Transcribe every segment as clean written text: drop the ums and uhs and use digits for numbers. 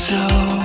so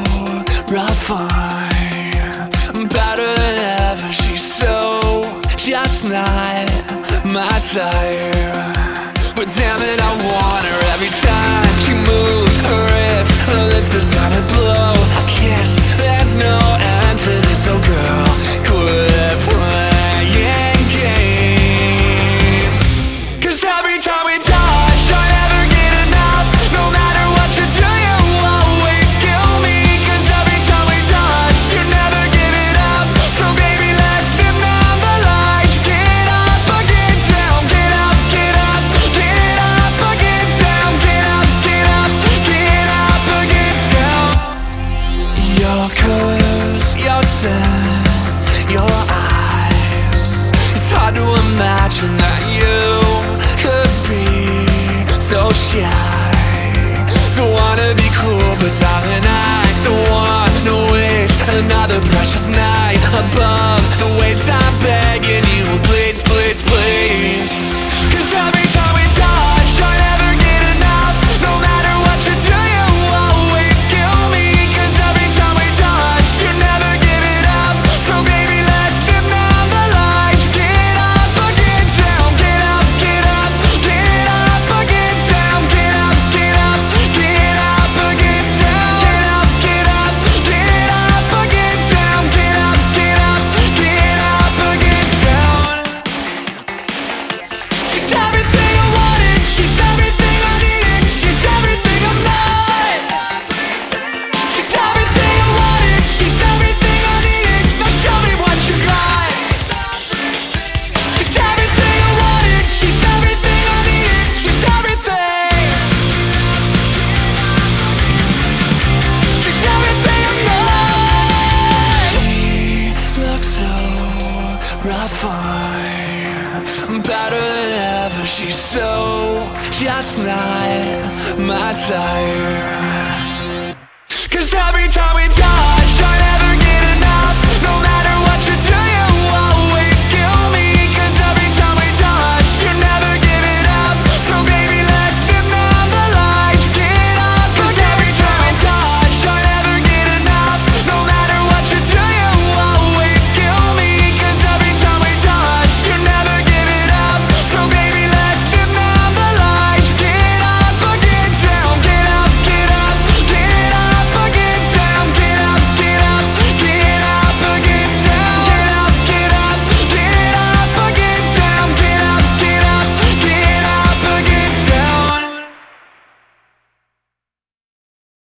refined, better than ever. She's so just not my type, but damn it, I want her every time she moves her hips. Her lips design a blow, a kiss. There's no end to this, oh girl, quit playing games. 'Cause every time we touch, I never get enough. No matter what you do, you always kill me. 'Cause every time we touch, you never give it up. So baby, let's dim down the lights. Get up or get down. Get up, get up, get up or get down. Get up, get up, get up or get down. Your curves, your scent, your eyes. It's hard to imagine that you could be so shy. Don't wanna be cool, but darling, I don't want to waste another precious night above the waist. I'm begging you, please, please, please. 'Cause every time we touch, I never get enough. No matter what you do, you always kill me. 'Cause every time we touch, you never give it up. So baby, let's dim down the lights. Get up or get down. Get up, get up, get up or get down. Get up, get up, get up or get down. Get up, get up, get up or get down. Get up, get up, get up or get down. She's everything I wanted. She's everything I needed. She's everything I'm not. She's everything I wanted. She's everything I needed. Now show me what you got. She's everything I wanted. She's everything I needed. She's everything. She's everything I'm not. She looks so refined, better than ever. She's so just not my type. 'Cause every time we touch, I never